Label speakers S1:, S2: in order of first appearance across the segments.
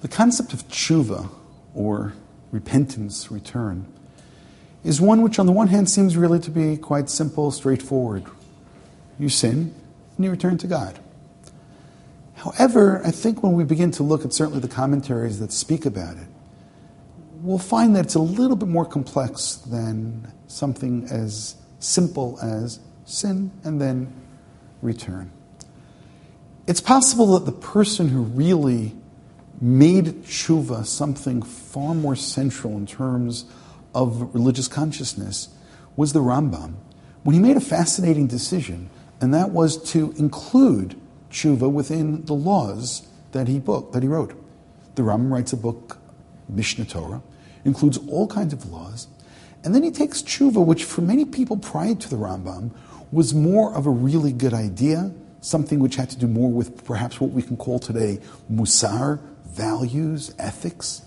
S1: The concept of tshuva, or repentance, return, is one which on the one hand seems really to be quite simple, straightforward. You sin, and you return to God. However, I think when we begin to look at certainly the commentaries that speak about it, we'll find that it's a little bit more complex than something as simple as sin and then return. It's possible that the person who really made tshuva something far more central in terms of religious consciousness was the Rambam, when he made a fascinating decision, and that was to include tshuva within the laws that he wrote. The Rambam writes a book, Mishnah Torah, includes all kinds of laws, and then he takes tshuva, which for many people prior to the Rambam was more of a really good idea, something which had to do more with perhaps what we can call today musar, values, ethics.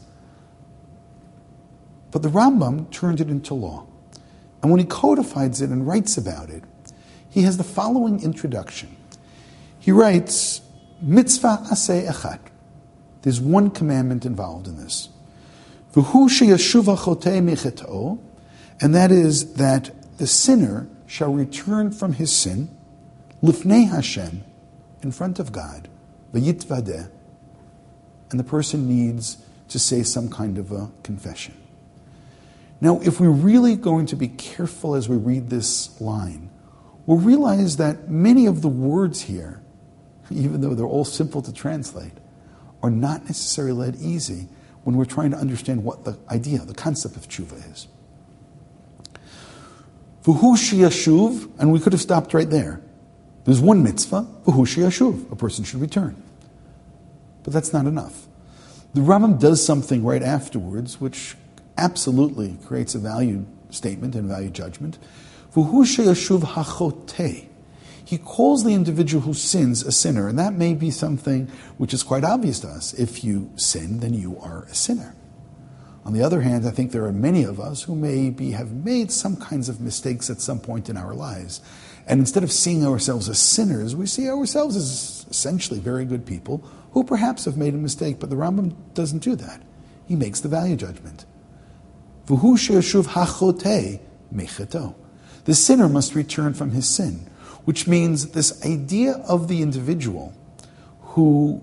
S1: But the Rambam turned it into law. And when he codifies it and writes about it, he has the following introduction. He writes, Mitzvah aseh echad. There's one commandment involved in this. V'hu sheyashuv hachotei michet'o, and that is that the sinner shall return from his sin, lifnei Hashem, in front of God, v'yitvadeh, and the person needs to say some kind of a confession. Now, if we're really going to be careful as we read this line, we'll realize that many of the words here, even though they're all simple to translate, are not necessarily that easy when we're trying to understand what the idea, the concept of tshuva is. V'hu sheyashuv, and we could have stopped right there. There's one mitzvah, v'hu sheyashuv, a person should return. But that's not enough. The Rambam does something right afterwards, which absolutely creates a value statement and value judgment. V'hu sheyashuv hachotei. He calls the individual who sins a sinner, and that may be something which is quite obvious to us. If you sin, then you are a sinner. On the other hand, I think there are many of us who maybe have made some kinds of mistakes at some point in our lives. And instead of seeing ourselves as sinners, we see ourselves as essentially very good people who perhaps have made a mistake, but the Rambam doesn't do that. He makes the value judgment. V'hu sheyashuv hachotei mecheto. The sinner must return from his sin, which means this idea of the individual who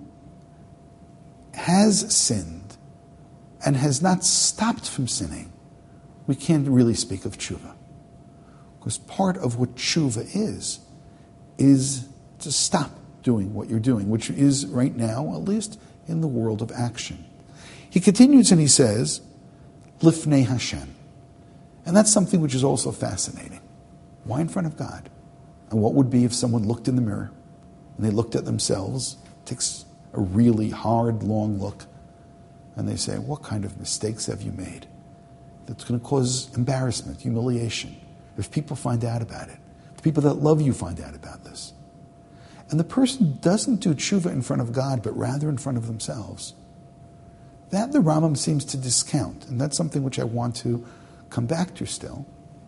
S1: has sinned and has not stopped from sinning, we can't really speak of tshuva. Because part of what tshuva is to stop doing what you're doing, which is right now, at least, in the world of action. He continues and he says, Lifnei Hashem. And that's something which is also fascinating. Why in front of God? And what would be if someone looked in the mirror and they looked at themselves, takes a really hard, long look, and they say, what kind of mistakes have you made? That's going to cause embarrassment, humiliation. If people find out about it, if people that love you find out about this. And the person doesn't do tshuva in front of God, but rather in front of themselves. That the Rambam seems to discount, and that's something which I want to come back to still.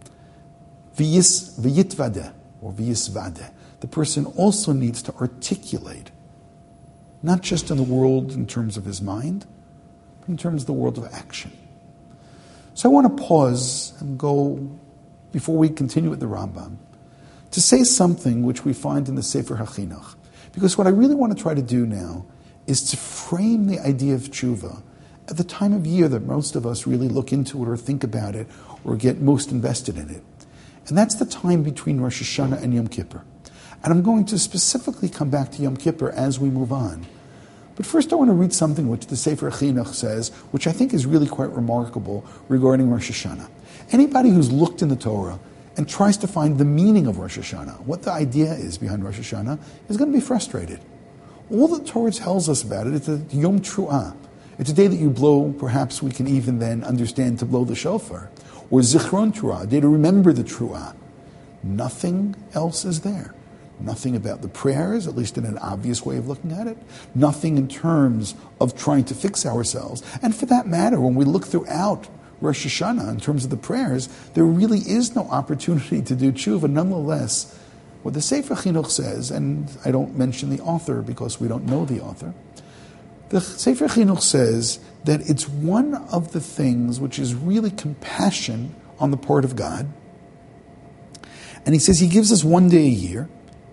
S1: V'yitvadeh, or v'yisvadeh. The person also needs to articulate, not just in the world in terms of his mind, but in terms of the world of action. So I want to pause and go, before we continue with the Rambam, to say something which we find in the Sefer HaChinuch. Because what I really want to try to do now is to frame the idea of tshuva at the time of year that most of us really look into it or think about it or get most invested in it. And that's the time between Rosh Hashanah and Yom Kippur. And I'm going to specifically come back to Yom Kippur as we move on. But first I want to read something which the Sefer HaChinuch says, which I think is really quite remarkable regarding Rosh Hashanah. Anybody who's looked in the Torah and tries to find the meaning of Rosh Hashanah, what the idea is behind Rosh Hashanah, is going to be frustrated. All the Torah tells us about it is a Yom Tru'ah. It's a day that you blow, perhaps we can even then understand to blow the shofar. Or Zichron Tru'ah, a day to remember the Tru'ah. Nothing else is there. Nothing about the prayers, at least in an obvious way of looking at it. Nothing in terms of trying to fix ourselves. And for that matter, when we look throughout Rosh Hashanah, in terms of the prayers, there really is no opportunity to do tshuva. Nonetheless, what the Sefer Chinuch says, and I don't mention the author because we don't know the author, The Sefer Chinuch says that it's one of the things which is really compassion on the part of God. And he says he gives us one day a year.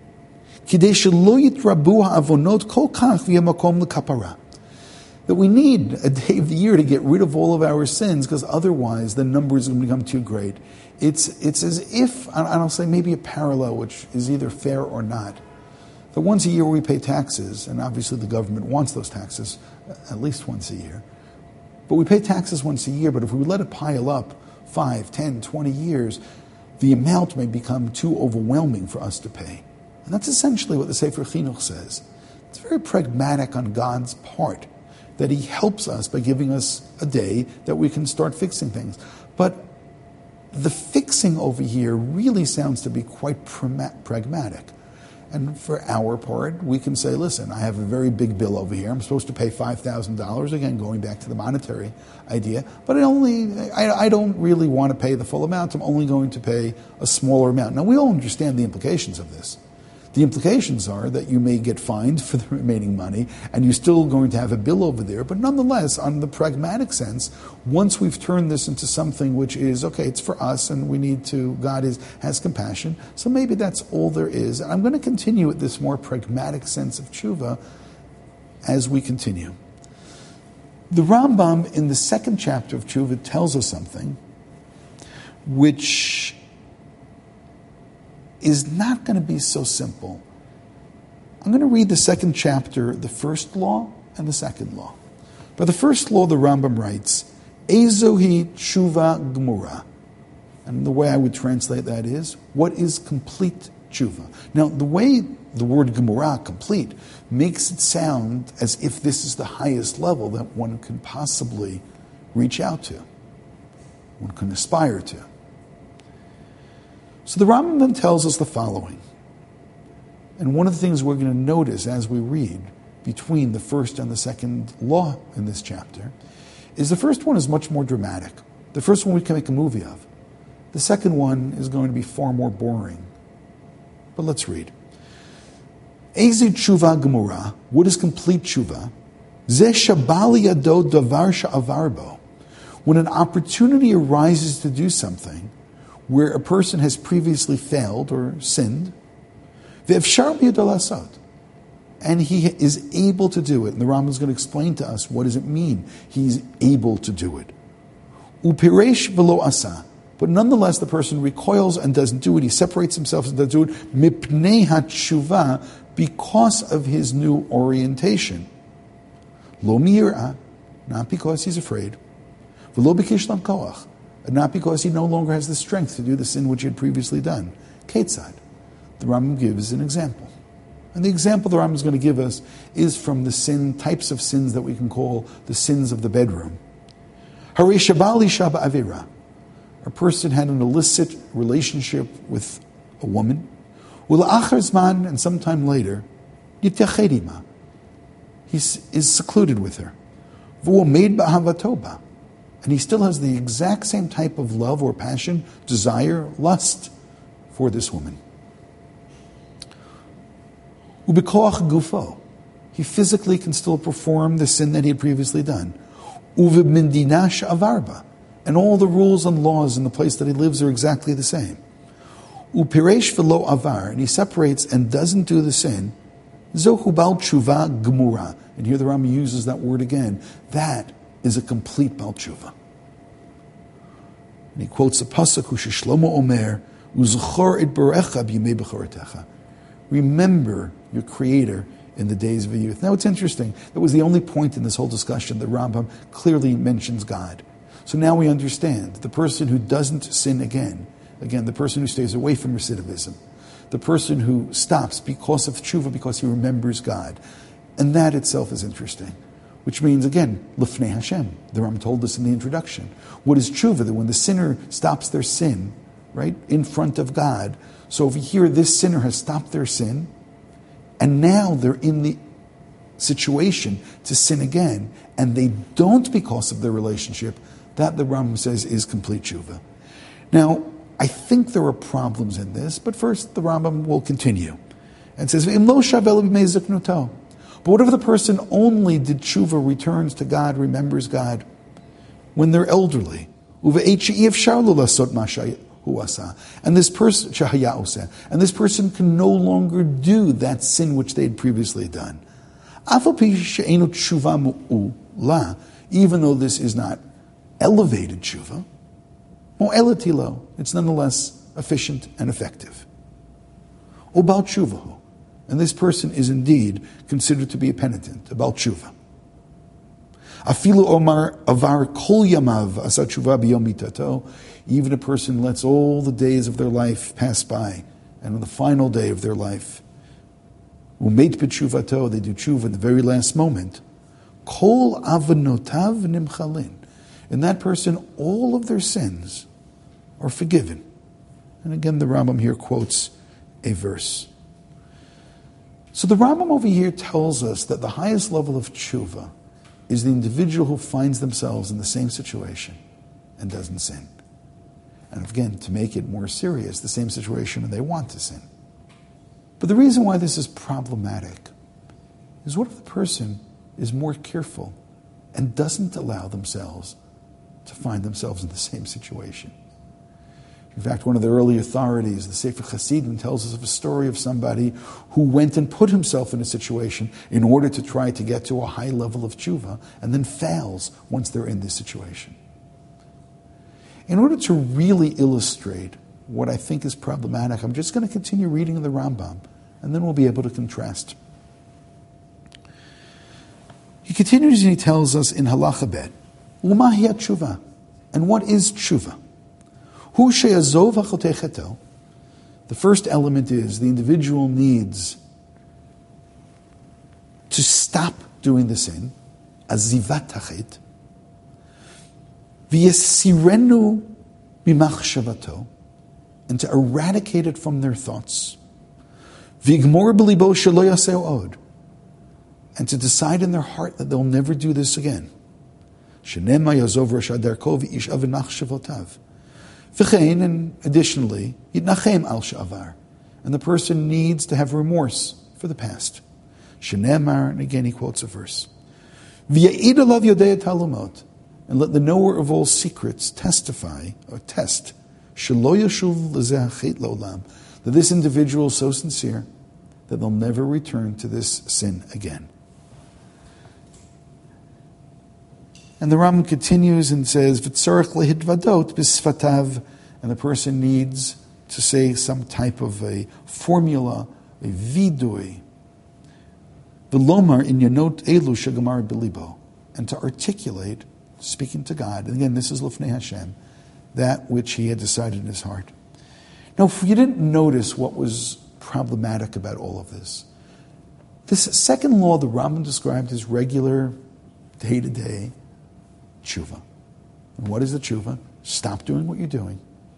S1: That we need a day of the year to get rid of all of our sins, because otherwise the numbers are going to become too great. It's as if, and I'll say maybe a parallel, which is either fair or not, that once a year we pay taxes, and obviously the government wants those taxes at least once a year. But we pay taxes once a year, but if we let it pile up 5, 10, 20 years, the amount may become too overwhelming for us to pay. And that's essentially what the Sefer Chinuch says. It's very pragmatic on God's part, that he helps us by giving us a day that we can start fixing things. But the fixing over here really sounds to be quite pragmatic. And for our part, we can say, listen, I have a very big bill over here. I'm supposed to pay $5,000, again, going back to the monetary idea. But I don't really want to pay the full amount. I'm only going to pay a smaller amount. Now, we all understand the implications of this. The implications are that you may get fined for the remaining money, and you're still going to have a bill over there. But nonetheless, on the pragmatic sense, once we've turned this into something which is, okay, it's for us, and we need to, God has compassion, so maybe that's all there is. And I'm going to continue with this more pragmatic sense of tshuva as we continue. The Rambam, in the second chapter of tshuva, tells us something which is not going to be so simple. I'm going to read the second chapter, the first law and the second law. By the first law, the Rambam writes, Ezohi tshuva gemura. And the way I would translate that is, what is complete tshuva? Now, the way the word gemura, complete, makes it sound as if this is the highest level that one can possibly reach out to, one can aspire to. So the Rambam then tells us the following. And one of the things we're going to notice as we read between the first and the second law in this chapter is the first one is much more dramatic. The first one we can make a movie of. The second one is going to be far more boring. But let's read. Eze tshuva gemura, what is complete tshuva? Ze shabali yado davar sha'avarbo. When an opportunity arises to do something where a person has previously failed or sinned, and he is able to do it. And the Rambam is going to explain to us what does it mean he's able to do it. Upiresh velo asa, but nonetheless the person recoils and doesn't do it. He separates himself and doesn't do it mipnei hatshuva, because of his new orientation. Lo mi'ira, not because he's afraid. Velo b'kishlam koach, and not because he no longer has the strength to do the sin which he had previously done. Ketzad. The Rambam gives an example. And the example the Rambam is going to give us is from the types of sins that we can call the sins of the bedroom. Harei shabali shaba avira. A person had an illicit relationship with a woman. Ula'achar zman, and sometime later, yityachedima. He is secluded with her. V'hu made ba'ahavatoba. And he still has the exact same type of love or passion, desire, lust for this woman. Ubikoach gufo. He physically can still perform the sin that he had previously done. Uvimindinash avarba. And all the rules and laws in the place that he lives are exactly the same. Upiresh velo avar. And he separates and doesn't do the sin. Zohu bal tshuva gemura. And here the Rambam uses that word again. That is a complete Bal Tshuva. And he quotes the pasuk Shlomo Omer, Uzchor it berecha b'yimei bechoratecha. Remember your Creator in the days of your youth. Now it's interesting. That was the only point in this whole discussion that Rambam clearly mentions God. So now we understand the person who doesn't sin again, the person who stays away from recidivism, the person who stops because of tshuva, because he remembers God. And that itself is interesting. Which means, again, Lifnei Hashem. The Rambam told us in the introduction. What is tshuva? That when the sinner stops their sin, right, in front of God, so over here, this sinner has stopped their sin, and now they're in the situation to sin again, and they don't because of their relationship, that the Rambam says is complete tshuva. Now, I think there are problems in this, but first the Rambam will continue. And says, But what if the person only did tshuva, returns to God, remembers God, when they're elderly? And this person can no longer do that sin which they had previously done. Even though this is not elevated tshuva, it's nonetheless efficient and effective. Ubal tshuvahu, and this person is indeed considered to be a penitent, a bal tshuva. Afilu omar avar kol yamav asa tshuva biyom mitato. Even a person lets all the days of their life pass by, and on the final day of their life, umeit b'tshuvato, they do tshuva in the very last moment. Kol avanotav nimchalin. In that person, all of their sins are forgiven. And again, the Rambam here quotes a verse. So the Rambam over here tells us that the highest level of tshuva is the individual who finds themselves in the same situation and doesn't sin. And again, to make it more serious, the same situation and they want to sin. But the reason why this is problematic is, what if the person is more careful and doesn't allow themselves to find themselves in the same situation? In fact, one of the early authorities, the Sefer Chassidim, tells us of a story of somebody who went and put himself in a situation in order to try to get to a high level of tshuva, and then fails once they're in this situation. In order to really illustrate what I think is problematic, I'm just going to continue reading the Rambam, and then we'll be able to contrast. He continues and he tells us in Halacha Bet, Uma hiya tshuva, and what is tshuva? Hu she'azov hachotei cheto. The first element is the individual needs to stop doing the sin, azivat hachet, v'yesirenu b'machshavato, and to eradicate it from their thoughts, v'yigmor b'libo shelo yaseh od, and to decide in their heart that they'll never do this again. Shenema yazov rosh hadarko v'iishav v'machshavotav. V'chein, and additionally, yitnachem al sha'avar, and the person needs to have remorse for the past. Shenemar, and again he quotes a verse. V'ya'id alav yodei talumot, and let the knower of all secrets testify, or test, shelo yashuv l'zeh hachet la'olam, that this individual is so sincere that they'll never return to this sin again. And the Rambam continues and says, "V'tzarich lehitvadot b'sfatav," and the person needs to say some type of a formula, a vidui, v'lomar in yanot elu shegamar b'libo, and to articulate, speaking to God. And again, this is lifnei Hashem, that which he had decided in his heart. Now, if you didn't notice what was problematic about all of this, this second law the Rambam described as regular, day-to-day tshuva. And what is the tshuva? Stop doing what you're doing.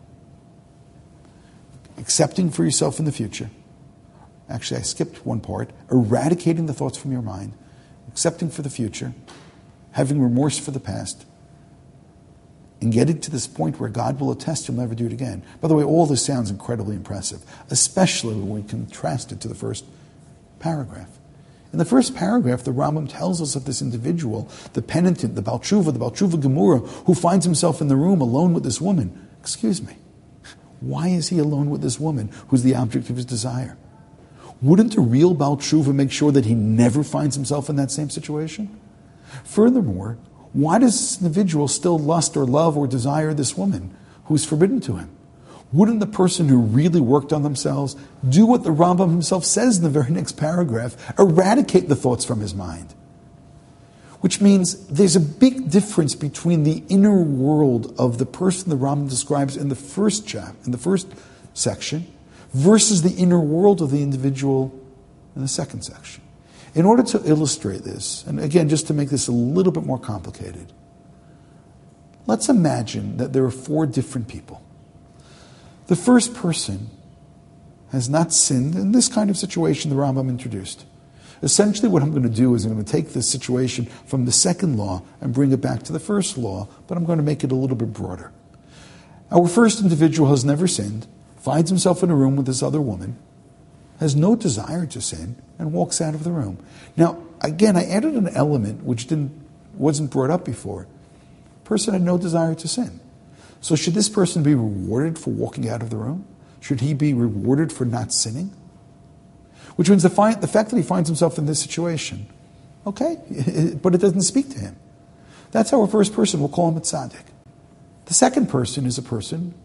S1: Accepting for yourself in the future. Actually, I skipped one part. Eradicating the thoughts from your mind. Accepting for the future. Having remorse for the past. And getting to this point where God will attest you'll never do it again. By the way, all this sounds incredibly impressive, especially when we contrast it to the first paragraph. In the first paragraph, the Rambam tells us of this individual, the penitent, the Baal Tshuva Gemura, who finds himself in the room alone with this woman. Excuse me, why is he alone with this woman who's the object of his desire? Wouldn't a real Baal Tshuva make sure that he never finds himself in that same situation? Furthermore, why does this individual still lust or love or desire this woman who's forbidden to him? Wouldn't the person who really worked on themselves do what the Rambam himself says in the very next paragraph, eradicate the thoughts from his mind? Which means there's a big difference between the inner world of the person the Rambam describes in the first section, versus the inner world of the individual in the second section. In order to illustrate this, and again, just to make this a little bit more complicated, let's imagine that there are 4 different people. The first person has not sinned in this kind of situation the Rambam introduced. Essentially what I'm going to do is I'm going to take this situation from the second law and bring it back to the first law, but I'm going to make it a little bit broader. Our first individual has never sinned, finds himself in a room with this other woman, has no desire to sin, and walks out of the room. Now, again, I added an element which wasn't brought up before. Person had no desire to sin. So should this person be rewarded for walking out of the room? Should he be rewarded for not sinning? Which means the fact that he finds himself in this situation, okay, but it doesn't speak to him. That's how a first person will call him a tzaddik. The second person is a person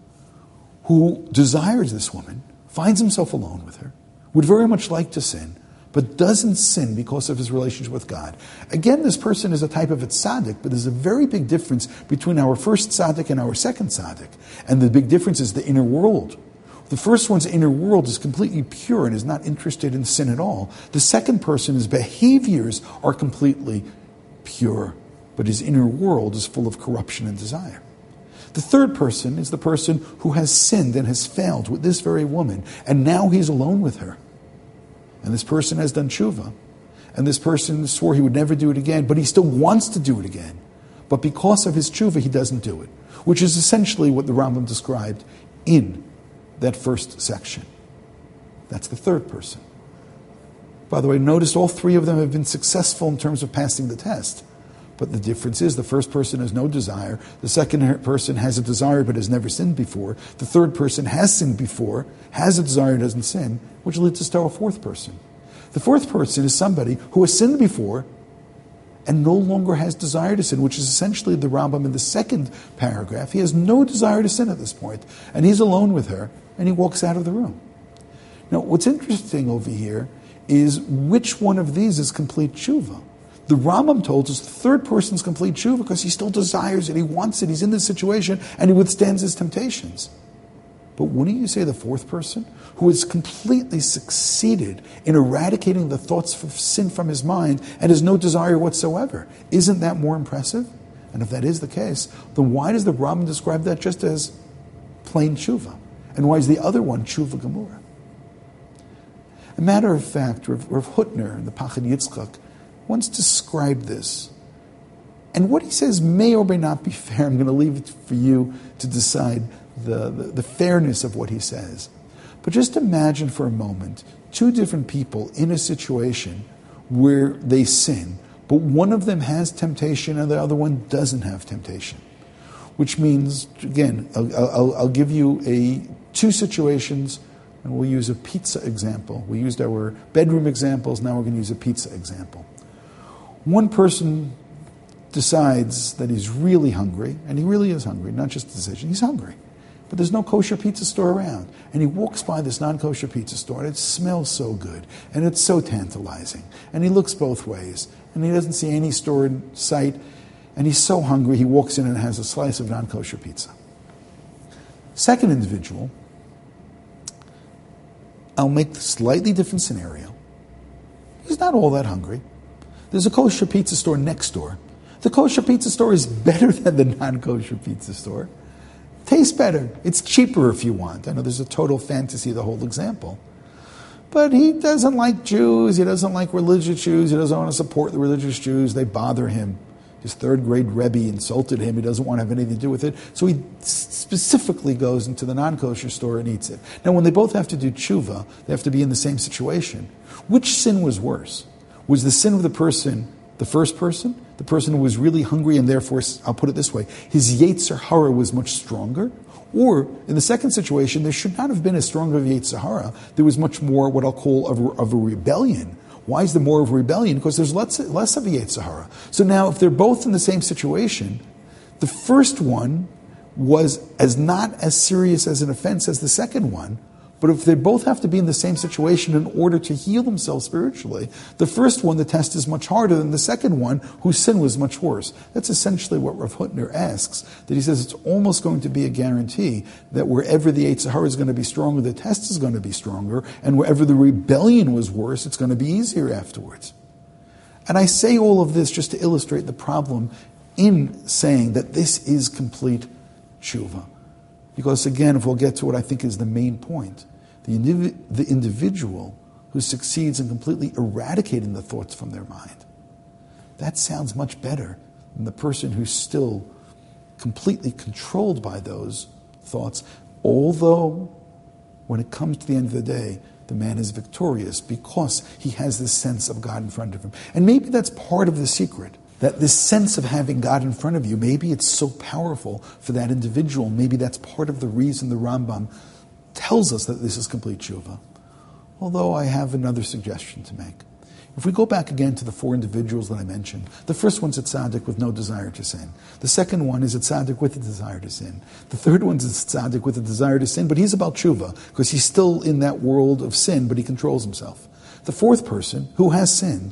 S1: who desires this woman, finds himself alone with her, would very much like to sin, but doesn't sin because of his relationship with God. Again, this person is a type of a tzaddik, but there's a very big difference between our first tzaddik and our second tzaddik. And the big difference is the inner world. The first one's inner world is completely pure and is not interested in sin at all. The second person's behaviors are completely pure, but his inner world is full of corruption and desire. The third person is the person who has sinned and has failed with this very woman, and now he's alone with her. And this person has done tshuva, and this person swore he would never do it again, but he still wants to do it again. But because of his tshuva, he doesn't do it, which is essentially what the Rambam described in that first section. That's the third person. By the way, notice all three of them have been successful in terms of passing the test. But the difference is the first person has no desire, the second person has a desire but has never sinned before, the third person has sinned before, has a desire and doesn't sin, which leads us to our fourth person. The fourth person is somebody who has sinned before and no longer has desire to sin, which is essentially the Rambam in the second paragraph. He has no desire to sin at this point, and he's alone with her, and he walks out of the room. Now, what's interesting over here is which one of these is complete tshuva. The Rambam told us the third person's complete tshuva because he still desires it, he wants it, he's in this situation, and he withstands his temptations. But wouldn't you say the fourth person, who has completely succeeded in eradicating the thoughts of sin from his mind and has no desire whatsoever, isn't that more impressive? And if that is the case, then why does the Rambam describe that just as plain tshuva? And why is the other one tshuva gemura? A matter of fact, Rav Hutner in the Pachad Yitzchak once described this. And what he says may or may not be fair. I'm going to leave it for you to decide the fairness of what he says. But just imagine for a moment two different people in a situation where they sin, but one of them has temptation and the other one doesn't have temptation. Which means, again, I'll give you two situations, and we'll use a pizza example. We used our bedroom examples, now we're going to use a pizza example. One person decides that he's really hungry, and he really is hungry, not just a decision, he's hungry. But there's no kosher pizza store around. And he walks by this non-kosher pizza store, and it smells so good, and it's so tantalizing. And he looks both ways, and he doesn't see any store in sight, and he's so hungry, he walks in and has a slice of non-kosher pizza. Second individual, I'll make a slightly different scenario. He's not all that hungry. There's a kosher pizza store next door. The kosher pizza store is better than the non-kosher pizza store. Tastes better. It's cheaper if you want. I know there's a total fantasy of the whole example. But he doesn't like Jews. He doesn't like religious Jews. He doesn't want to support the religious Jews. They bother him. His third grade Rebbe insulted him. He doesn't want to have anything to do with it. So he specifically goes into the non-kosher store and eats it. Now, when they both have to do tshuva, they have to be in the same situation. Which sin was worse? Was the sin of the person, the first person, the person who was really hungry and therefore, I'll put it this way, his Yetzer Hara was much stronger? Or, in the second situation, there should not have been as strong of a Yetzer Hara. There was much more what I'll call of a rebellion. Why is there more of a rebellion? Because there's less of a Yetzer Hara. So now, if they're both in the same situation, the first one was not as serious as an offense as the second one. But if they both have to be in the same situation in order to heal themselves spiritually, the first one, the test is much harder than the second one, whose sin was much worse. That's essentially what Rav Hutner asks, that he says it's almost going to be a guarantee that wherever the Yetzer Hara is going to be stronger, the test is going to be stronger, and wherever the rebellion was worse, it's going to be easier afterwards. And I say all of this just to illustrate the problem in saying that this is complete tshuva. Because again, if we'll get to what I think is the main point, the individual who succeeds in completely eradicating the thoughts from their mind, that sounds much better than the person who's still completely controlled by those thoughts, although when it comes to the end of the day, the man is victorious because he has this sense of God in front of him. And maybe that's part of the secret, that this sense of having God in front of you, maybe it's so powerful for that individual. Maybe that's part of the reason the Rambam tells us that this is complete tshuva. Although I have another suggestion to make. If we go back again to the four individuals that I mentioned, the first one's a tzaddik with no desire to sin. The second one is a tzaddik with a desire to sin. The third one's a tzaddik with a desire to sin, but he's about tshuva, because he's still in that world of sin, but he controls himself. The fourth person, who has sinned,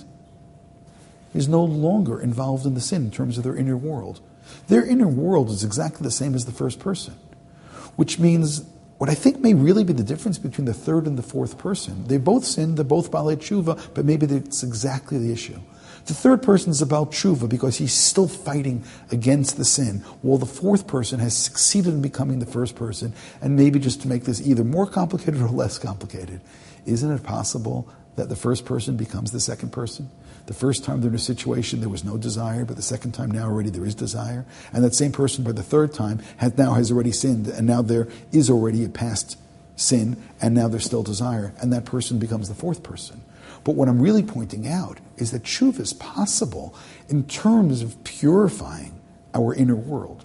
S1: is no longer involved in the sin in terms of their inner world. Their inner world is exactly the same as the first person, which means what I think may really be the difference between the third and the fourth person. They both sinned, they're both balei tshuva, but maybe it's exactly the issue. The third person is about tshuva because he's still fighting against the sin, while the fourth person has succeeded in becoming the first person. And maybe just to make this either more complicated or less complicated, isn't it possible that the first person becomes the second person? The first time they're in a situation, there was no desire, but the second time now already there is desire. And that same person by the third time has already sinned, and now there is already a past sin, and now there's still desire, and that person becomes the fourth person. But what I'm really pointing out is that tshuva is possible in terms of purifying our inner world.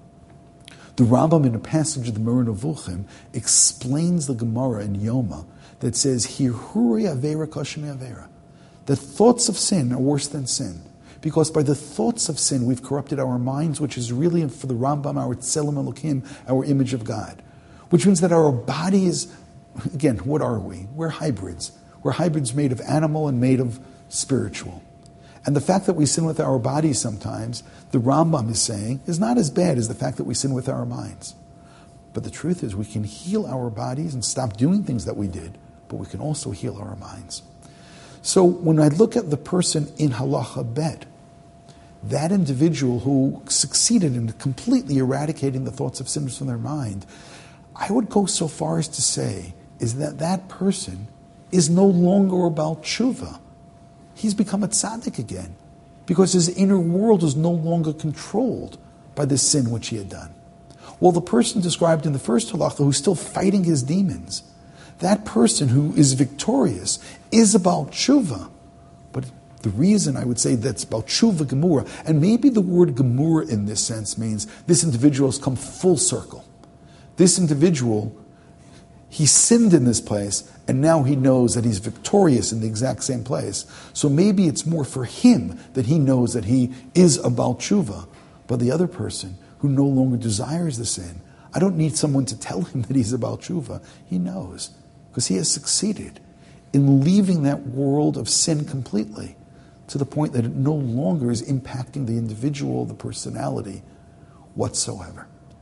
S1: The Rambam, in a passage of the Moreh Nevuchim, explains the Gemara in Yoma that says, Hirhuri avera kosher me'avera. The thoughts of sin are worse than sin. Because by the thoughts of sin, we've corrupted our minds, which is really, for the Rambam, our Tselem Elokim, our image of God. Which means that our bodies, again, what are we? We're hybrids. We're hybrids made of animal and made of spiritual. And the fact that we sin with our bodies sometimes, the Rambam is saying, is not as bad as the fact that we sin with our minds. But the truth is, we can heal our bodies and stop doing things that we did, but we can also heal our minds. So when I look at the person in Halacha Bet, that individual who succeeded in completely eradicating the thoughts of sinners from their mind, I would go so far as to say is that that person is no longer about tshuva. He's become a tzaddik again because his inner world is no longer controlled by the sin which he had done. Well, the person described in the first halacha who's still fighting his demons, that person who is victorious is about tshuva. But the reason I would say that's about tshuva gemura, and maybe the word gemura in this sense means this individual has come full circle. This individual, he sinned in this place, and now he knows that he's victorious in the exact same place. So maybe it's more for him that he knows that he is about tshuva. But the other person who no longer desires the sin, I don't need someone to tell him that he's about tshuva. He knows, because he has succeeded in leaving that world of sin completely to the point that it no longer is impacting the individual, the personality whatsoever.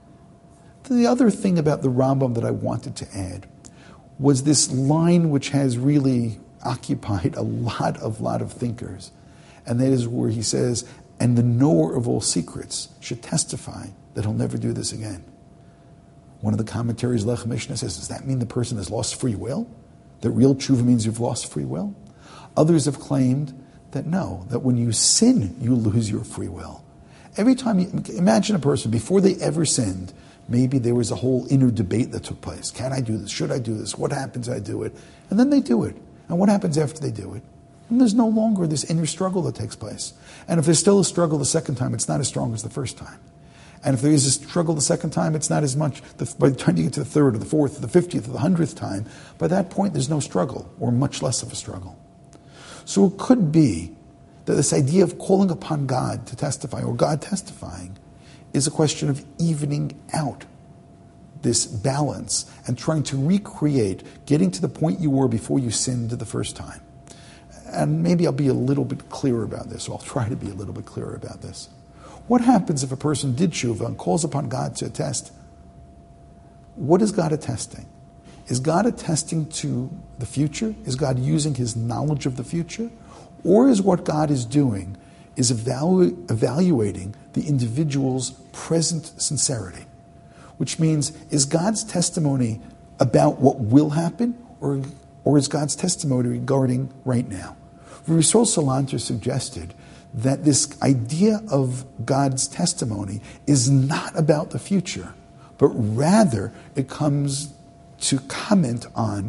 S1: The other thing about the Rambam that I wanted to add was this line which has really occupied a lot of thinkers, and that is where he says, and the knower of all secrets should testify that he'll never do this again. One of the commentaries, Lechem Mishnah, says, does that mean the person has lost free will? That real tshuva means you've lost free will? Others have claimed that no, that when you sin, you lose your free will. Every time imagine a person, before they ever sinned, maybe there was a whole inner debate that took place. Can I do this? Should I do this? What happens if I do it? And then they do it. And what happens after they do it? And there's no longer this inner struggle that takes place. And if there's still a struggle the second time, it's not as strong as the first time. And if there is a struggle the second time, it's not as much. By the time you get to the third or the fourth or the 50th or the 100th time, by that point there's no struggle, or much less of a struggle. So it could be that this idea of calling upon God to testify, or God testifying, is a question of evening out this balance and trying to recreate, getting to the point you were before you sinned the first time. And maybe I'll be a little bit clearer about this, or I'll try to be a little bit clearer about this. What happens if a person did tshuva and calls upon God to attest? What is God attesting? Is God attesting to the future? Is God using his knowledge of the future? Or is what God is doing is evaluating the individual's present sincerity? Which means, is God's testimony about what will happen, or is God's testimony regarding right now? Rav Yisrael Salanter suggested that this idea of God's testimony is not about the future, but rather it comes to comment on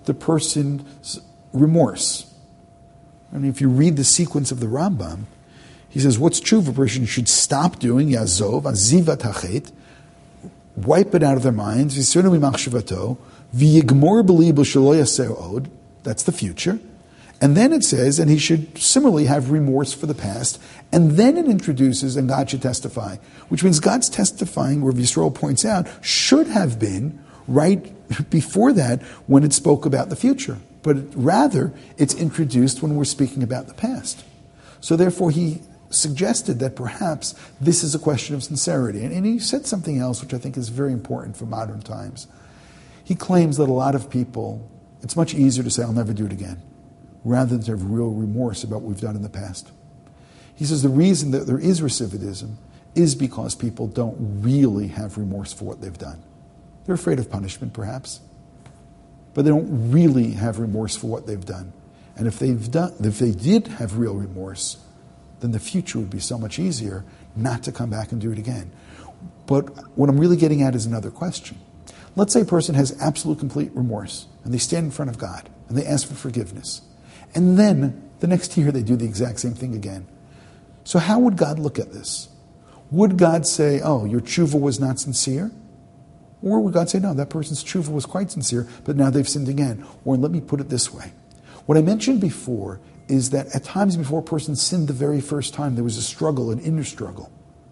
S1: the person's remorse. And if you read the sequence of the Rambam, he says, what's tshuva? A person should stop doing, yazov, azivat hachet, wipe it out of their minds, v'sirnu mimachshavato, v'yigmor b'libo shelo yaser od, that's the future. And then it says, and he should similarly have remorse for the past. And then it introduces, and God should testify, which means God's testifying, where Yisrael points out, should have been right before that when it spoke about the future. But rather, it's introduced when we're speaking about the past. So therefore, he suggested that perhaps this is a question of sincerity. And he said something else, which I think is very important for modern times. He claims that a lot of people, it's much easier to say, I'll never do it again, rather than to have real remorse about what we've done in the past. He says the reason that there is recidivism is because people don't really have remorse for what they've done. They're afraid of punishment, perhaps, but they don't really have remorse for what they've done. And if they did have real remorse, then the future would be so much easier not to come back and do it again. But what I'm really getting at is another question. Let's say a person has absolute complete remorse, and they stand in front of God, and they ask for forgiveness. And then, the next year, they do the exact same thing again. So how would God look at this? Would God say, oh, your tshuva was not sincere? Or would God say, no, that person's tshuva was quite sincere, but now they've sinned again? Or let me put it this way. What I mentioned before is that at times before a person sinned the very first time, there was a struggle, an inner struggle.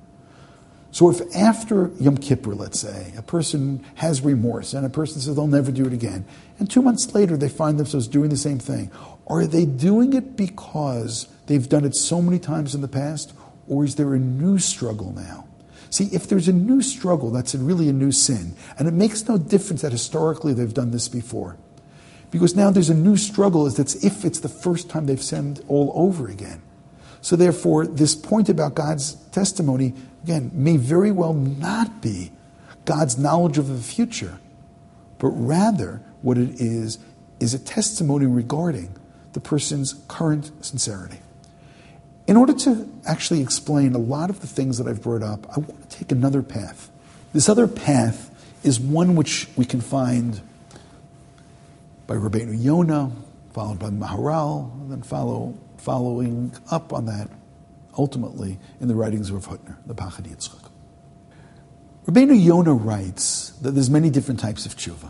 S1: So if after Yom Kippur, let's say, a person has remorse and a person says they'll never do it again, and 2 months later they find themselves doing the same thing, are they doing it because they've done it so many times in the past, or is there a new struggle now? See, if there's a new struggle, that's really a new sin. And it makes no difference that historically they've done this before. Because now there's a new struggle as if it's the first time they've sinned all over again. So therefore, this point about God's testimony, again, may very well not be God's knowledge of the future, but rather what it is a testimony regarding the person's current sincerity. In order to actually explain a lot of the things that I've brought up, I want to take another path. This other path is one which we can find by Rabbeinu Yonah, followed by Maharal, and then following up on that, ultimately, in the writings of Rav Hutner, the Pachad Yitzchak. Rabbeinu Yonah writes that there's many different types of tshuva.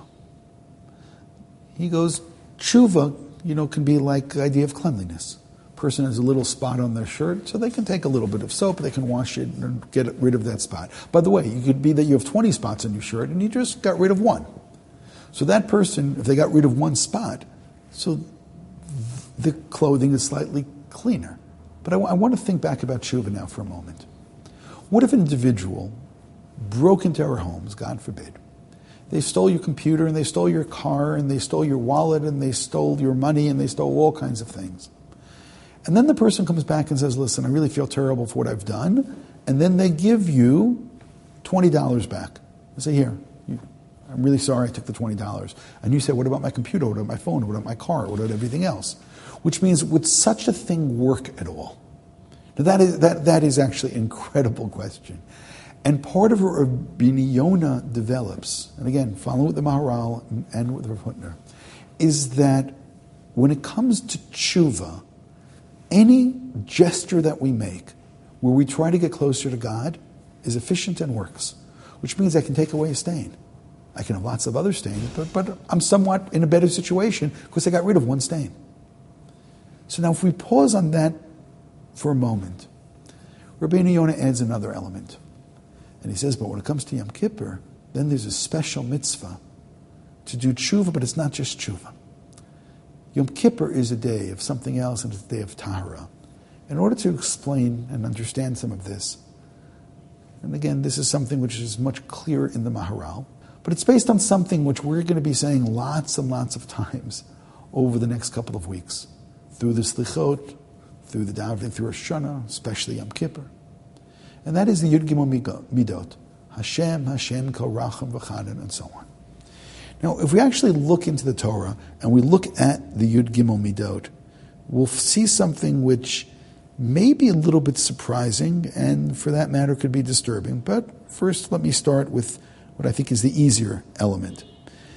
S1: He goes, tshuva, can be like the idea of cleanliness. A person has a little spot on their shirt, so they can take a little bit of soap, they can wash it and get rid of that spot. By the way, it could be that you have 20 spots on your shirt and you just got rid of one. So that person, if they got rid of one spot, so the clothing is slightly cleaner. But I want to think back about tshuva now for a moment. What if an individual broke into our homes, God forbid? They stole your computer, and they stole your car, and they stole your wallet, and they stole your money, and they stole all kinds of things. And then the person comes back and says, listen, I really feel terrible for what I've done. And then they give you $20 back. They say, here, I'm really sorry I took the $20. And you say, what about my computer? What about my phone? What about my car? What about everything else? Which means, would such a thing work at all? Now that is actually an incredible question. And part of what Rabbeinu Yonah develops, and again, follow with the Maharal and with Rav Hutner, is that when it comes to tshuva, any gesture that we make where we try to get closer to God is efficient and works, which means I can take away a stain. I can have lots of other stains, but I'm somewhat in a better situation because I got rid of one stain. So now if we pause on that for a moment, Rabbeinu Yonah adds another element. And he says, but when it comes to Yom Kippur, then there's a special mitzvah to do tshuva, but it's not just tshuva. Yom Kippur is a day of something else, and it's a day of tahara. In order to explain and understand some of this, and again, this is something which is much clearer in the Maharal, but it's based on something which we're going to be saying lots and lots of times over the next couple of weeks, through the Slichot, through the davening, through Rosh Hashanah, especially Yom Kippur. And that is the Yud Gimel Midot, Hashem, Hashem, Kol Racham V'Chanan, and so on. Now, if we actually look into the Torah and we look at the Yud Gimel Midot, we'll see something which may be a little bit surprising and, for that matter, could be disturbing. But first, let me start with what I think is the easier element.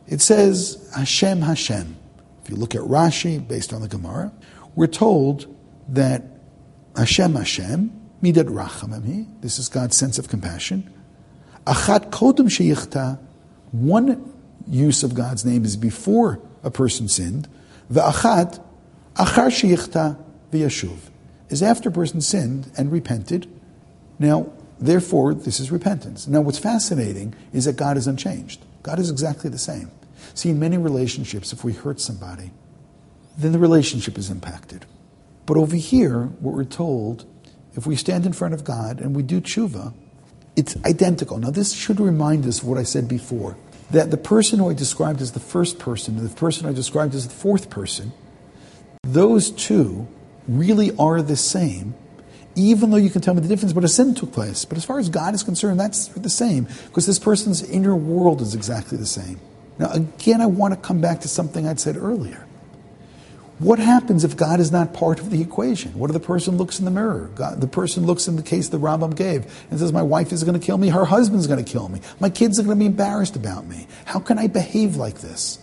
S1: It says, Hashem, Hashem. If you look at Rashi, based on the Gemara, we're told that Hashem, Hashem, midat rachamim, this is God's sense of compassion. Achat kodem sheyichta, one use of God's name is before a person sinned. Ve'achat, achar sheyichta v'yashuv, is after a person sinned and repented. Now, therefore, this is repentance. Now, what's fascinating is that God is unchanged. God is exactly the same. See, in many relationships, if we hurt somebody, then the relationship is impacted. But over here, what we're told, if we stand in front of God and we do tshuva, it's identical. Now, this should remind us of what I said before, that the person who I described as the first person and the person I described as the fourth person, those two really are the same, even though you can tell me the difference, but a sin took place. But as far as God is concerned, that's the same, because this person's inner world is exactly the same. Now, again, I want to come back to something I'd said earlier. What happens if God is not part of the equation? What if the person looks in the mirror? The person looks in the case the Rambam gave and says, my wife is going to kill me, her husband's going to kill me, my kids are going to be embarrassed about me. How can I behave like this?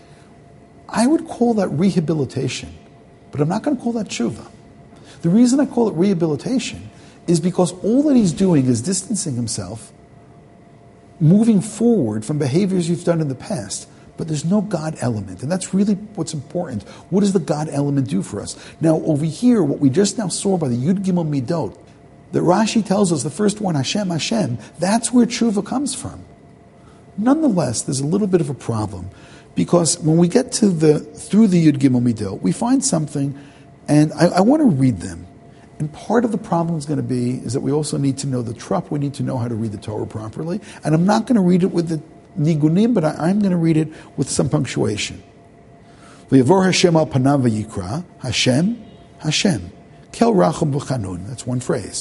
S1: I would call that rehabilitation, but I'm not going to call that tshuva. The reason I call it rehabilitation is because all that he's doing is distancing himself, moving forward from behaviors you've done in the past. But there's no God element, and that's really what's important. What does the God element do for us? Now, over here, what we just now saw by the Yud Gimel Midot, that Rashi tells us the first one, Hashem, Hashem, that's where tshuva comes from. Nonetheless, there's a little bit of a problem, because when we get to through the Yud Gimel Midot, we find something, and I want to read them. And part of the problem is going to be is that we also need to know the trup. We need to know how to read the Torah properly. And I'm not going to read it with the nigunim, but I'm going to read it with some punctuation. V'yavor Hashem al panav v'yikra, Hashem, Hashem. Kel rachum v'chanun, that's one phrase.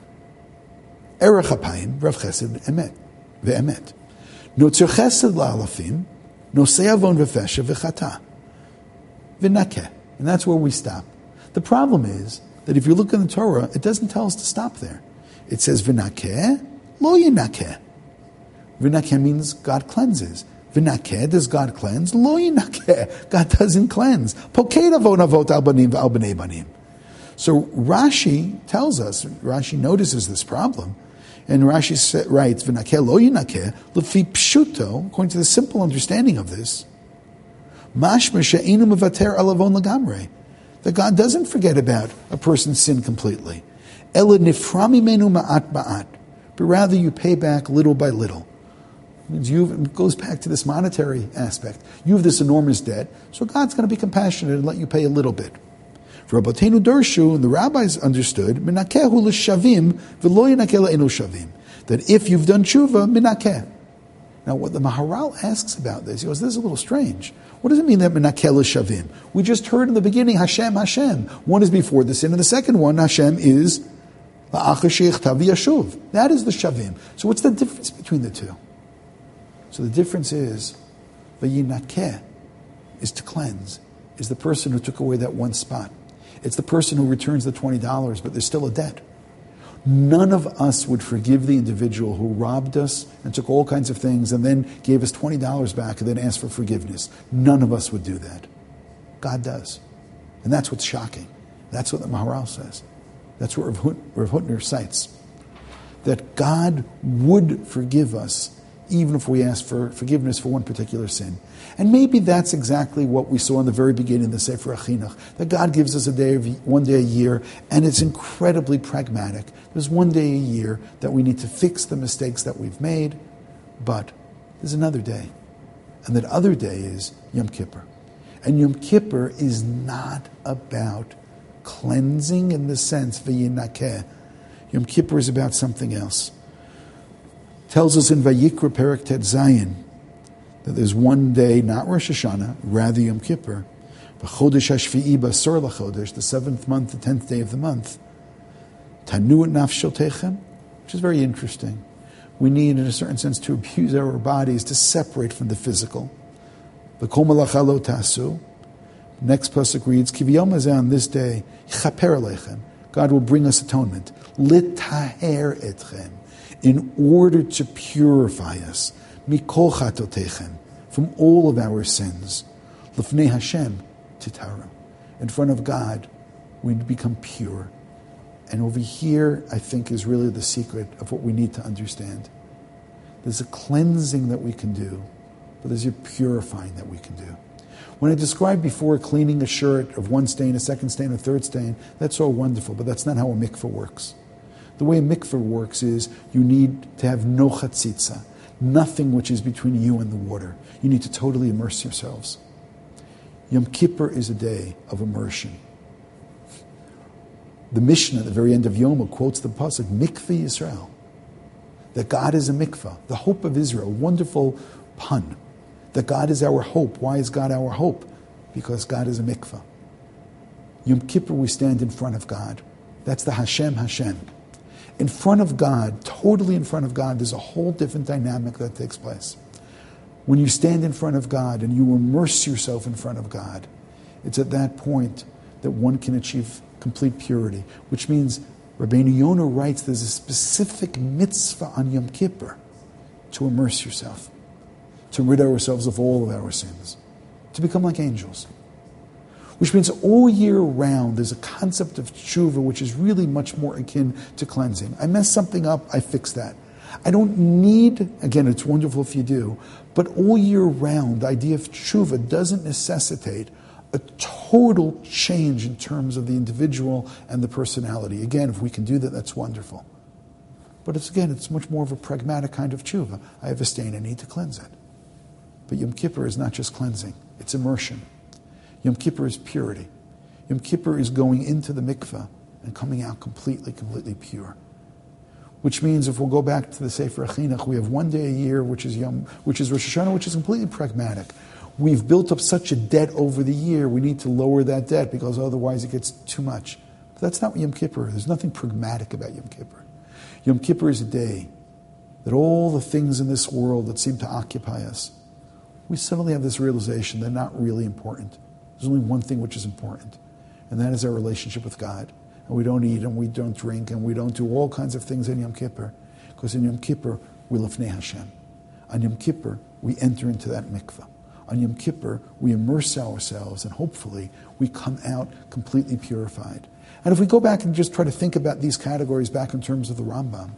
S1: Erech hapayim, rav chesed emet, ve'emet. Notzer chesed la'alafim, nosei avon v'fesha v'chata. V'nakeh. And that's where we stop. The problem is that if you look in the Torah, it doesn't tell us to stop there. It says v'nakeh, lo yinakeh. V'nakeh means God cleanses. V'nakeh, does God cleanse? Lo yinakeh, God doesn't cleanse. Poked avon avot al banim v'al b'nei banim. So Rashi tells us, Rashi notices this problem, and Rashi writes, v'nakeh lo yinakeh, l'fi pshuto, according to the simple understanding of this, mashma she'enu mevater al avon lagamrei, that God doesn't forget about a person's sin completely. Ela niframi menu ma'at ba'at, but rather you pay back little by little. It goes back to this monetary aspect. You have this enormous debt, so God's going to be compassionate and let you pay a little bit. For Rabbeinu Darshu, and the rabbis understood, minakehu l'shavim v'lo yinakeh la'enu shavim, that if you've done tshuva, minakeh. Now, what the Maharal asks about this, he goes, this is a little strange. What does it mean that minakeh l'shavim? We just heard in the beginning, Hashem, Hashem. One is before the sin, and the second one, Hashem, is la'achar sheyichta v'yashuv. That is the shavim. So what's the difference between the two? So the difference is, v'yinakeh is to cleanse, is the person who took away that one spot. It's the person who returns the $20, but there's still a debt. None of us would forgive the individual who robbed us and took all kinds of things and then gave us $20 back and then asked for forgiveness. None of us would do that. God does. And that's what's shocking. That's what the Maharal says. That's what Rav Hutner cites. That God would forgive us even if we ask for forgiveness for one particular sin. And maybe that's exactly what we saw in the very beginning of the Sefer HaChinuch, that God gives us one day a year, and it's incredibly pragmatic. There's one day a year that we need to fix the mistakes that we've made, but there's another day. And that other day is Yom Kippur. And Yom Kippur is not about cleansing in the sense, v'yinakeh. Yom Kippur is about something else. Tells us in Vayikra Perek Tet Zayin that there's one day, not Rosh Hashanah, rather Yom Kippur, B'chodesh HaShvi'i B'asor LaChodesh, the 7th month, the 10th day of the month, Tanu et nafshotechem, which is very interesting. We need, in a certain sense, to abuse our bodies, to separate from the physical. V'kol malacha lo tasu. Next pasuk reads, Ki v'yom hazeh, on this day, Yichaper aleichem, God will bring us atonement. Litaher etchem, in order to purify us, mikol chatotechem, from all of our sins. L'fnei Hashem titaru. In front of God, we become pure. And over here, I think, is really the secret of what we need to understand. There's a cleansing that we can do, but there's a purifying that we can do. When I described before cleaning a shirt of one stain, a second stain, a third stain, that's all wonderful, but that's not how a mikveh works. The way a mikveh works is you need to have no chatzitza, nothing which is between you and the water. You need to totally immerse yourselves. Yom Kippur is a day of immersion. The Mishnah at the very end of Yoma quotes the pasuk, Mikveh Yisrael, that God is a mikveh, the hope of Israel. Wonderful pun. That God is our hope. Why is God our hope? Because God is a mikveh. Yom Kippur, we stand in front of God. That's the Hashem Hashem. In front of God, totally in front of God, there's a whole different dynamic that takes place. When you stand in front of God and you immerse yourself in front of God, it's at that point that one can achieve complete purity, which means Rabbeinu Yonah writes there's a specific mitzvah on Yom Kippur to immerse yourself, to rid ourselves of all of our sins, to become like angels. Which means all year round there's a concept of tshuva which is really much more akin to cleansing. I messed something up, I fix that. I don't need, again, it's wonderful if you do, but all year round the idea of tshuva doesn't necessitate a total change in terms of the individual and the personality. Again, if we can do that, that's wonderful. But it's much more of a pragmatic kind of tshuva. I have a stain, I need to cleanse it. But Yom Kippur is not just cleansing, it's immersion. Yom Kippur is purity. Yom Kippur is going into the mikveh and coming out completely pure. Which means if we'll go back to the Sefer Chinuch, we have one day a year, which is Rosh Hashanah, which is completely pragmatic. We've built up such a debt over the year, we need to lower that debt because otherwise it gets too much. But that's not Yom Kippur. There's nothing pragmatic about Yom Kippur. Yom Kippur is a day that all the things in this world that seem to occupy us, we suddenly have this realization they're not really important. There's only one thing which is important, and that is our relationship with God. And we don't eat, and we don't drink, and we don't do all kinds of things in Yom Kippur, because in Yom Kippur, we l'fnei Hashem. On Yom Kippur, we enter into that mikveh. On Yom Kippur, we immerse ourselves, and hopefully, we come out completely purified. And if we go back and just try to think about these categories back in terms of the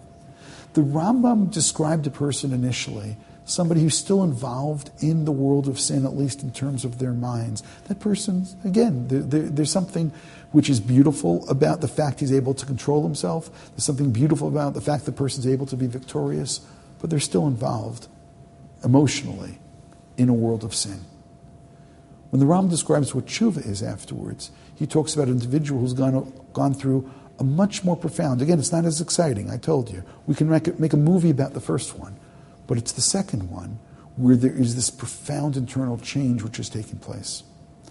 S1: Rambam described a person initially, somebody who's still involved in the world of sin, at least in terms of their minds. That person, again, there's something which is beautiful about the fact he's able to control himself. There's something beautiful about the fact the person's able to be victorious, but they're still involved emotionally in a world of sin. When the Rambam describes what tshuva is afterwards, he talks about an individual who's gone through a much more profound, again, it's not as exciting, I told you. We can make a movie about the first one, but it's the second one where there is this profound internal change which is taking place.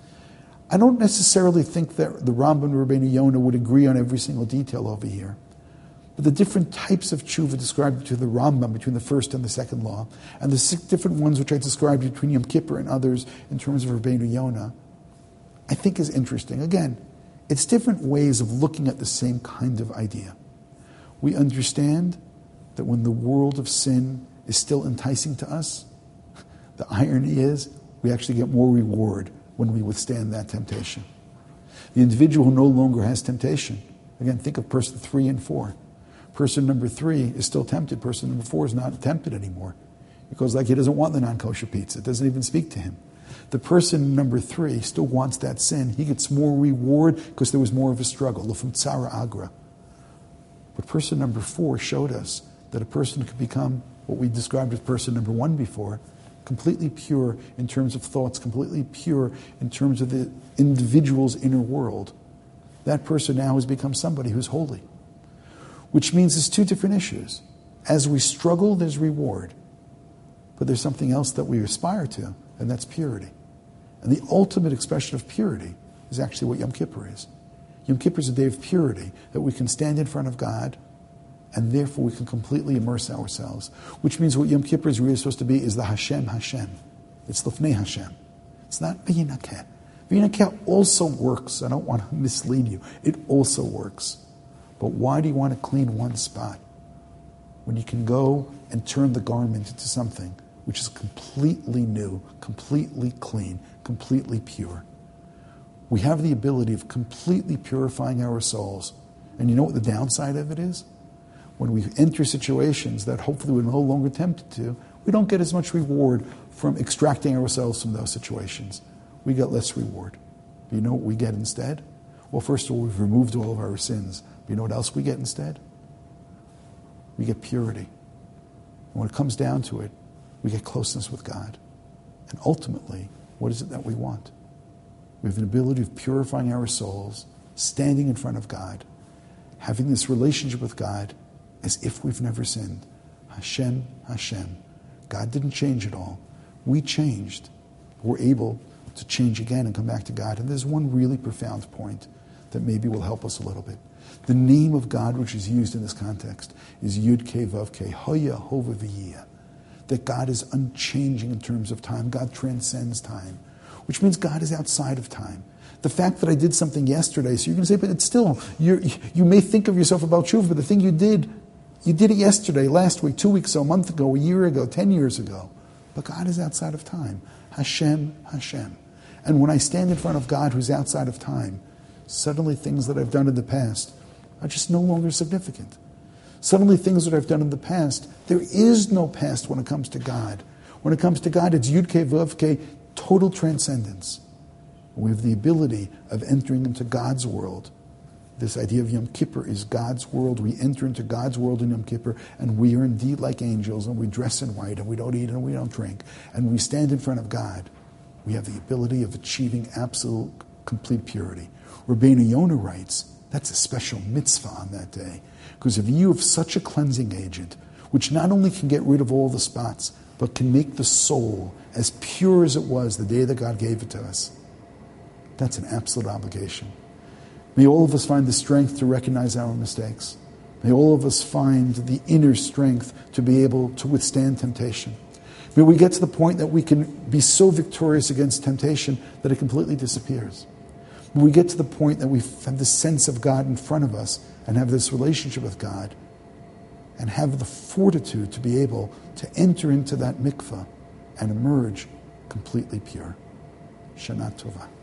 S1: I don't necessarily think that the Rambam and Rabbeinu Yonah would agree on every single detail over here. But the different types of tshuva described between the Rambam, between the first and the second law, and the 6 different ones which I described between Yom Kippur and others in terms of Rabbeinu Yonah, I think is interesting. Again, it's different ways of looking at the same kind of idea. We understand that when the world of sin is still enticing to us, the irony is we actually get more reward when we withstand that temptation. The individual who no longer has temptation, again, think of person 3 and 4. Person number 3 is still tempted. Person number 4 is not tempted anymore because he doesn't want the non-kosher pizza. It doesn't even speak to him. The person number 3 still wants that sin. He gets more reward because there was more of a struggle. L'fum tzara agra. But person number 4 showed us that a person could become what we described as person number 1 before, completely pure in terms of thoughts, completely pure in terms of the individual's inner world. That person now has become somebody who's holy. Which means there's 2 different issues. As we struggle, there's reward. But there's something else that we aspire to, and that's purity. And the ultimate expression of purity is actually what Yom Kippur is. Yom Kippur is a day of purity, that we can stand in front of God, and therefore we can completely immerse ourselves. Which means what Yom Kippur is really supposed to be is the Hashem Hashem. It's l'fnei Hashem. It's not v'yinakeh. V'yinakeh also works. I don't want to mislead you. It also works. But why do you want to clean one spot when you can go and turn the garment into something which is completely new, completely clean, completely pure. We have the ability of completely purifying our souls. And you know what the downside of it is? When we enter situations that hopefully we're no longer tempted to, we don't get as much reward from extracting ourselves from those situations. We get less reward. But you know what we get instead? Well, first of all, we've removed all of our sins. But you know what else we get instead? We get purity. And when it comes down to it, we get closeness with God. And ultimately, what is it that we want? We have an ability of purifying our souls, standing in front of God, having this relationship with God as if we've never sinned. Hashem, Hashem. God didn't change at all. We changed. We're able to change again and come back to God. And there's one really profound point that maybe will help us a little bit. The name of God which is used in this context is Yud Kei Vav Kei, Hoya Hova V'Yiyah. That God is unchanging in terms of time. God transcends time, which means God is outside of time. The fact that I did something yesterday, so you're going to say, but it's still, you may think of yourself about tshuva, but the thing you did it yesterday, last week, 2 weeks ago, a month ago, a year ago, 10 years ago. But God is outside of time. Hashem, Hashem. And when I stand in front of God who's outside of time, suddenly things that I've done in the past are just no longer significant. Suddenly things that I've done in the past, there is no past when it comes to God. When it comes to God, it's Yud Kei Vav Kei, total transcendence. We have the ability of entering into God's world. This idea of Yom Kippur is God's world. We enter into God's world in Yom Kippur, and we are indeed like angels, and we dress in white, and we don't eat, and we don't drink. And we stand in front of God. We have the ability of achieving absolute, complete purity. Rabbeinu Yonah writes, that's a special mitzvah on that day. Because if you have such a cleansing agent, which not only can get rid of all the spots, but can make the soul as pure as it was the day that God gave it to us, that's an absolute obligation. May all of us find the strength to recognize our mistakes. May all of us find the inner strength to be able to withstand temptation. May we get to the point that we can be so victorious against temptation that it completely disappears. May we get to the point that we have the sense of God in front of us and have this relationship with God and have the fortitude to be able to enter into that mikveh and emerge completely pure. Shana Tova.